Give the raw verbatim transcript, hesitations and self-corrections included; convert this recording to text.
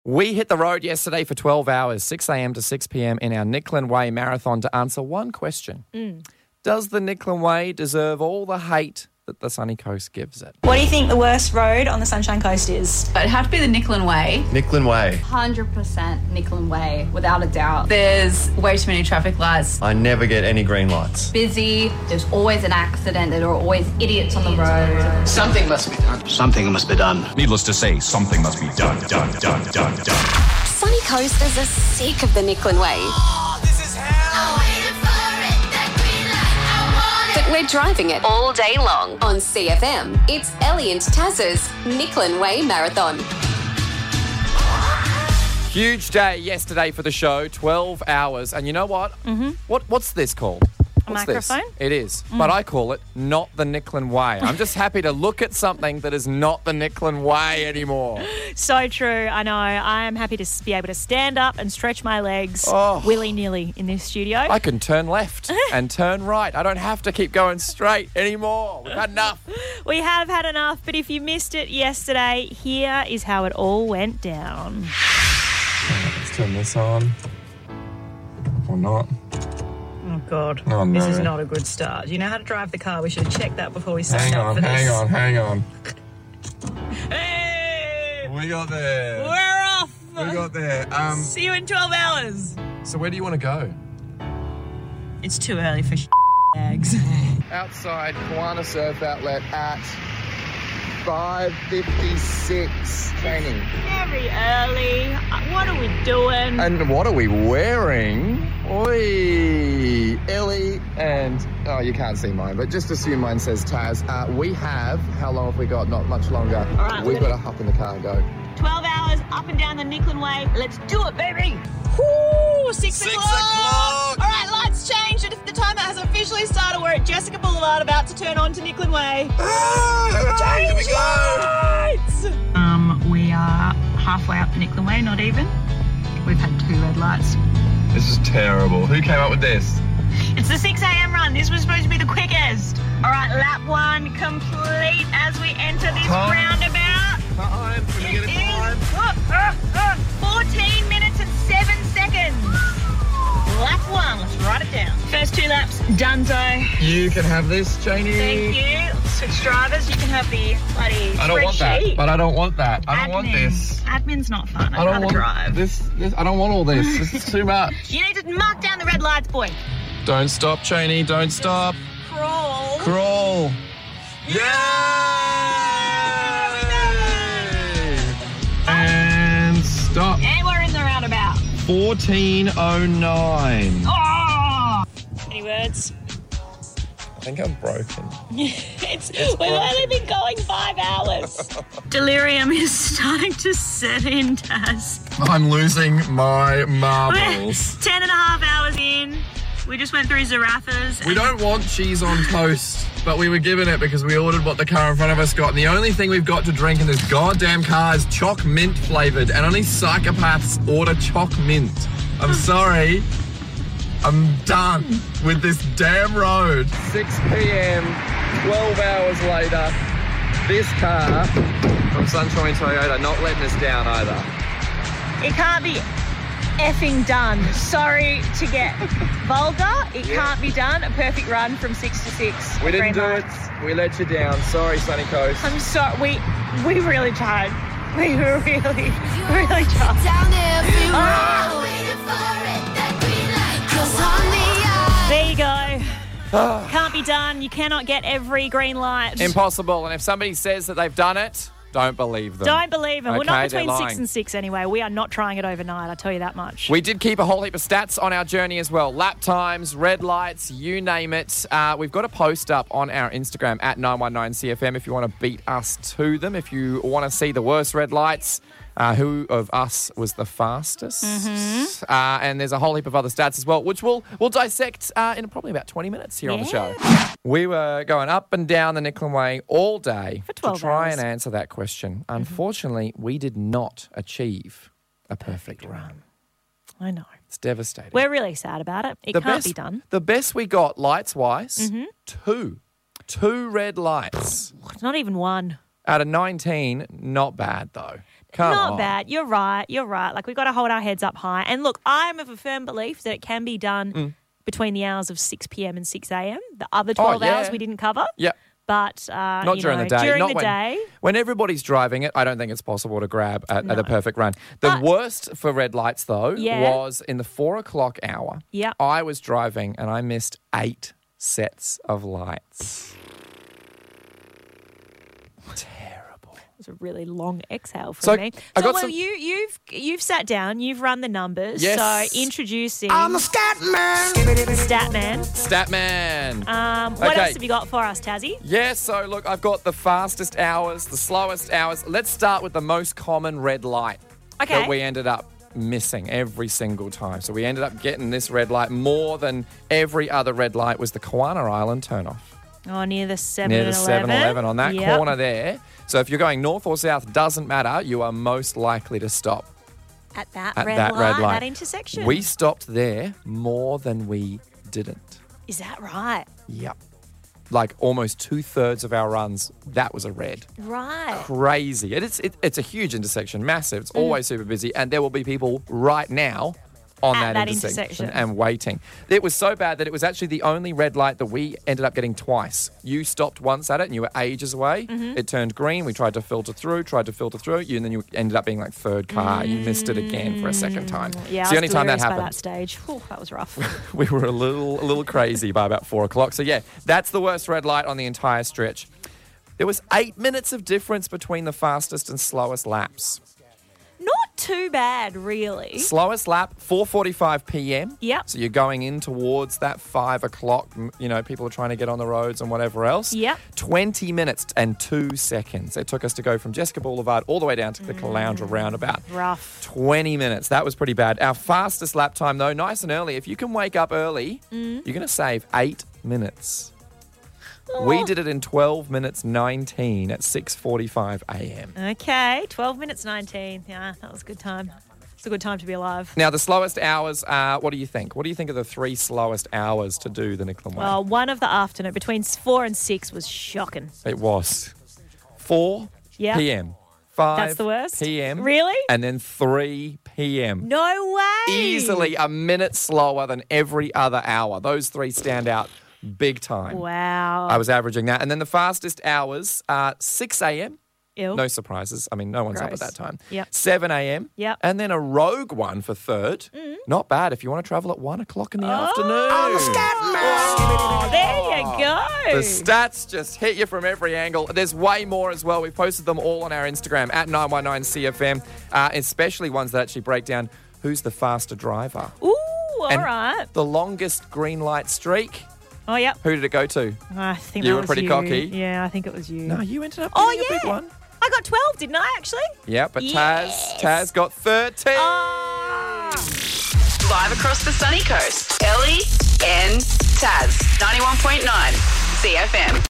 We hit the road yesterday for twelve hours, six a.m. to six p.m. in our Nicklin Way Marathon to answer one question. Mm. Does the Nicklin Way deserve all the hate that the Sunny Coast gives it? What do you think the worst road on the Sunshine Coast is? It'd have to be the Nicklin Way. Nicklin Way. one hundred percent Nicklin Way, without a doubt. There's way too many traffic lights. I never get any green lights. Busy. There's always an accident. There are always idiots on the road. Something must be done. Something must be done. Needless to say, something must be done, done, done, done, done. Sunny Coasters are sick of the Nicklin Way. Oh, this is hell. But we're driving it all day long on C F M. It's Ellie and Taz's Nicklin Way Marathon. Huge day yesterday for the show, twelve hours. And you know what? Mm-hmm. What What's this called? A What's microphone? This? It is. Mm. But I call it not the Nicklin Way. I'm just happy to look at something that is not the Nicklin Way anymore. So true. I know. I am happy to s- be able to stand up and stretch my legs Oh. willy-nilly in this studio. I can turn left and turn right. I don't have to keep going straight anymore. We've had enough. We have had enough, but if you missed it yesterday, here is how it all went down. Let's turn this on. Or not. Oh, God. Oh, no. This is not a good start. You know how to drive the car? We should have checked that before we signed Hang up on, for this. hang on, hang on. Hey! We got there. We're off! We got there. Um, See you in twelve hours. so where do you want to go? It's too early for bags. Outside Kiwana Surf Outlet at five fifty-six training. Very early. Uh, What are we doing? And what are we wearing? Oi, Ellie and... Oh, you can't see mine, but just assume mine says Taz. Uh, we have... How long have we got? Not much longer. All right, We've we're got gonna- to hop in the car and go. twelve hours up and down the Nicklin Way. Let's do it, baby. Woo! Six, Six o'clock. o'clock. All right, lights changed. The timer has officially started. We're at Jessica Boulevard, about to turn on to Nicklin Way. Ah, here we go. Lights! Um, we are halfway up Nicklin Way, not even. We've had two red lights. This is terrible. Who came up with this? It's the six a.m. run. This was supposed to be the quickest. All right, lap one complete as we enter this Time. roundabout. Time. Can we It get a is time? uh, uh, uh, fourteen minutes and seven seconds. Lap one. Let's write it down. First two laps, donezo. You can have this, Janie. Thank you. Switch drivers. You can have the bloody I don't want that. spreadsheet. But I don't want that. I don't want Admin. this. Admin's not fun. I'd I don't rather want drive. this, this. I don't want all this. This is too much. You need to mark down the red lights, boy. Don't stop, Cheney. Don't stop. Crawl. Crawl. And stop. And we're in the roundabout. fourteen oh nine. Oh! Any words? I think I'm broken. it's, we've only been going five hours. Delirium is starting to set in, Taz. I'm losing my marbles. Ten and a half hours in. We just went through Zarafas. We don't want cheese on toast, but we were given it because we ordered what the car in front of us got. And the only thing we've got to drink in this goddamn car is choc mint flavoured. And only psychopaths order choc mint. I'm sorry. I'm done with this damn road. six p.m, twelve hours later, this car from Sunshine Toyota not letting us down either. It can't be effing done. Sorry to get vulgar. It Yeah. can't be done. A perfect run from six to six. We didn't Green do lights. it. We let you down. Sorry, Sunny Coast. I'm sorry. We we really tried. We really, really tried. Ah. There you go. Can't be done. You cannot get every green light. Impossible. And if somebody says that they've done it, don't believe them. Don't believe them. We're Okay, not they're between six lying. and six anyway. We are not trying it overnight, I'll tell you that much. We did keep a whole heap of stats on our journey as well. Lap times, red lights, you name it. Uh, we've got a post up on our Instagram at nine one nine C F M if you want to beat us to them. If you want to see the worst red lights, uh, who of us was the fastest. Mm-hmm. Uh, and there's a whole heap of other stats as well, which we'll, we'll dissect uh, in probably about twenty minutes here on the show. We were going up and down the Nicklin Way all day For twelve to try hours. and answer that question. Unfortunately, we did not achieve a perfect run. I know. It's devastating. We're really sad about it. It the can't best, be done. The best we got lights-wise, Mm-hmm. two. Two red lights. It's not even one. Out of nineteen, not bad though. Come Not on. bad. You're right. You're right. Like, we've got to hold our heads up high. And look, I'm of a firm belief that it can be done Mm. between the hours of six p.m. and six a.m. The other twelve Oh, yeah. hours we didn't cover. Yep. But, uh, Not you during know, the day. During Not the when, day. when everybody's driving it, I don't think it's possible to grab at, No. at a perfect run. The But- worst for red lights, though, Yeah. was in the four o'clock hour. Yep. I was driving and I missed eight sets of lights. Terrible. It was a really long exhale for So, me. I So, got well, some- you, you've you've sat down, you've run the numbers. Yes. So, introducing I'm a scat man. Statman. Statman. Um, what Okay. else have you got for us, Tassie? Yeah, so look, I've got the fastest hours, the slowest hours. Let's start with the most common red light Okay. that we ended up missing every single time. So we ended up getting this red light more than every other red light was the Kawana Island turnoff. Oh, near the seven Near the eleven. seven eleven on that Yep. corner there. So if you're going north or south, doesn't matter, you are most likely to stop At that, at red, that light, red light. that intersection. We stopped there more than we didn't. Is that right? Yep. Like almost two thirds of our runs, that was a red. Right. Crazy. It is, it, it's a huge intersection, massive. It's always super busy. And there will be people right now on At that, that intersection, intersection. and waiting. It was so bad that it was actually the only red light that we ended up getting twice. You stopped once at it and you were ages away. Mm-hmm. It turned green. We tried to filter through, tried to filter through you, and then you ended up being like third car. You missed it again for a second time. Mm, Yeah, it's I the was only time that delirious by happened. that stage. Whew, that was rough. We were a little a little crazy by about four o'clock. So yeah, that's the worst red light on the entire stretch. There was eight minutes of difference between the fastest and slowest laps. Not too bad, really. Slowest lap, four forty-five p.m. Yep. So you're going in towards that five o'clock. m- You know, people are trying to get on the roads and whatever else. Yep. twenty minutes and two seconds. It took us to go from Jessica Boulevard all the way down to the Caloundra roundabout. Rough. twenty minutes. That was pretty bad. Our fastest lap time, though, nice and early. If you can wake up early, you're going to save eight minutes. We did it in twelve minutes nineteen at six forty-five a.m. Okay, twelve minutes nineteen. Yeah, that was a good time. It's a good time to be alive. Now, the slowest hours, uh, what do you think? What do you think are the three slowest hours to do the Nicklin Way? Well, one of the afternoon, between four and six, was shocking. It was four Yeah. p.m., five That's the worst? p.m. Really? And then three p.m. No way. Easily a minute slower than every other hour. Those three stand out big time. Wow. I was averaging that. And then the fastest hours are six a.m. Ew. No surprises. I mean, no one's Gross. up at that time. Yep. seven a.m. Yep. And then a rogue one for third. Not bad if you want to travel at one o'clock in the afternoon. Oh, there you go. The stats just hit you from every angle. There's way more as well. We've posted them all on our Instagram at nine one nine C F M, uh, especially ones that actually break down who's the faster driver. Ooh, all And right. The longest green light streak, Oh, yep. who did it go to? I think You that were was pretty you. cocky. Yeah, I think it was you. No, you ended up Oh, getting a big yeah. one. I got twelve, didn't I, actually? Yeah, but Yes. Taz, Taz got thirteen. Ah. Live across the sunny coast, Ellie and Taz, ninety-one point nine C F M.